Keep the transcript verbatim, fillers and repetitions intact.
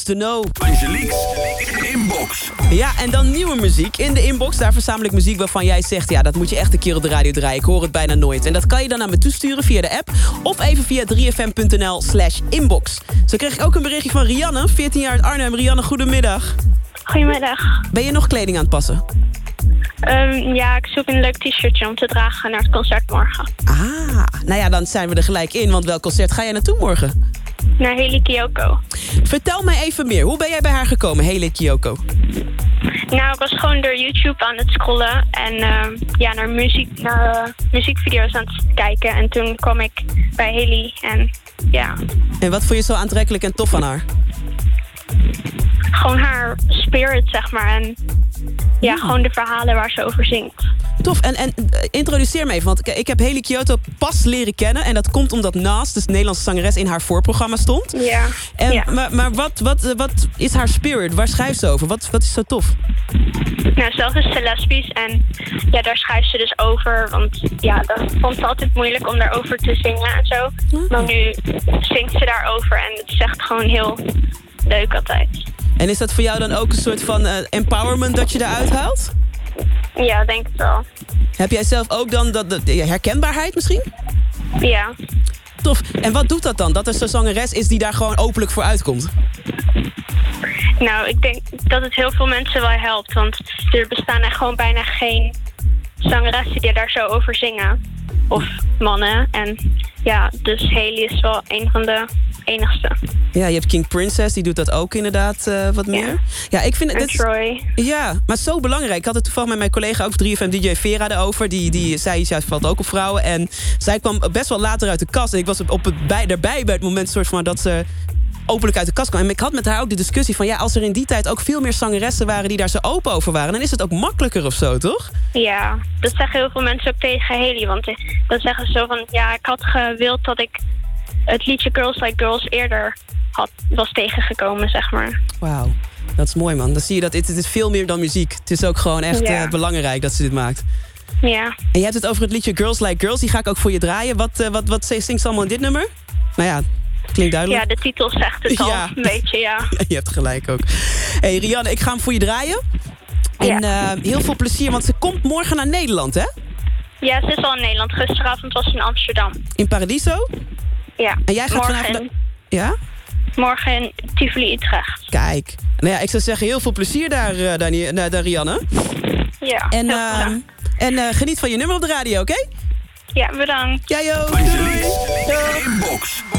to know. Angelique's inbox. Ja, en dan nieuwe muziek in de inbox. Daar verzamel ik muziek waarvan jij zegt... ja, dat moet je echt een keer op de radio draaien. Ik hoor het bijna nooit. En dat kan je dan naar me toesturen via de app... of even via drie f m punt n l slash inbox. Zo kreeg ik ook een berichtje van Rianne, veertien jaar uit Arnhem. Rianne, goedemiddag. Goedemiddag. Ben je nog kleding aan het passen? Um, ja, ik zoek een leuk t-shirtje om te dragen naar het concert morgen. Ah, nou ja, dan zijn we er gelijk in. Want welk concert ga jij naartoe morgen? Naar Hayley Kiyoko. Vertel mij even meer. Hoe ben jij bij haar gekomen, Hayley Kiyoko? Nou, ik was gewoon door YouTube aan het scrollen. En uh, ja, naar, muziek, naar uh, muziekvideo's aan het kijken. En toen kwam ik bij Hayley en ja. En wat vond je zo aantrekkelijk en tof aan haar? Gewoon haar spirit, zeg maar. En ja, hmm. gewoon de verhalen waar ze over zingt. Tof. En, en introduceer me even, want ik heb Hayley Kiyoko pas leren kennen. En dat komt omdat Nas, dus de Nederlandse zangeres, in haar voorprogramma stond. Ja. En, ja. Maar, maar wat, wat, wat is haar spirit? Waar schrijft ze over? Wat, wat is zo tof? Nou, zelf is ze lesbisch en ja, daar schrijft ze dus over. Want ja, dat vond ze altijd moeilijk om daarover te zingen en zo. Hmm. Maar nu zingt ze daarover en het is echt gewoon heel leuk altijd. En is dat voor jou dan ook een soort van uh, empowerment dat je eruit haalt? Ja, denk het wel. Heb jij zelf ook dan dat, de, de herkenbaarheid misschien? Ja. Tof. En wat doet dat dan? Dat er zo'n zangeres is die daar gewoon openlijk voor uitkomt? Nou, ik denk dat het heel veel mensen wel helpt. Want er bestaan echt gewoon bijna geen zangeressen die daar zo over zingen. Of mannen. En ja, dus Hayley is wel een van de enigste. Ja, je hebt King Princess, die doet dat ook inderdaad uh, wat meer. Ja, ja ik vind en het. Troy. Ja, maar zo belangrijk. Ik had het toevallig met mijn collega ook drie F M D J Vera erover. Die, die zei, ja, valt ook op vrouwen. En zij kwam best wel later uit de kast. En ik was op het bij, erbij bij het moment soort van dat ze openlijk uit de kast kwam. En ik had met haar ook de discussie van, ja, als er in die tijd ook veel meer zangeressen waren die daar zo open over waren, dan is het ook makkelijker of zo, toch? Ja, dat zeggen heel veel mensen ook tegen Hayley. Want dan zeggen ze zo van, ja, ik had gewild dat ik het liedje Girls Like Girls eerder had, was tegengekomen, zeg maar. Wauw, dat is mooi, man. Dan zie je dat het, het is veel meer dan muziek. Het is ook gewoon echt ja. uh, belangrijk dat ze dit maakt. Ja. En je hebt het over het liedje Girls Like Girls. Die ga ik ook voor je draaien. Wat, uh, wat, wat zingt ze allemaal in dit nummer? Nou ja, klinkt duidelijk. Ja, de titel zegt het al ja. een beetje, ja. ja. Je hebt gelijk ook. Hey Rianne, ik ga hem voor je draaien. En ja. uh, heel veel plezier, want ze komt morgen naar Nederland, hè? Ja, ze is al in Nederland. Gisteravond was ze in Amsterdam. In Paradiso? Ja. En jij gaat morgen vanavond... in, ja? Morgen in Tivoli Utrecht. Kijk. Nou ja, ik zou zeggen heel veel plezier daar, uh, daar, daar, daar Rianne. Ja, En, uh, en uh, geniet van je nummer op de radio, oké? Okay? Ja, bedankt. Jij ook. Angelique's inbox.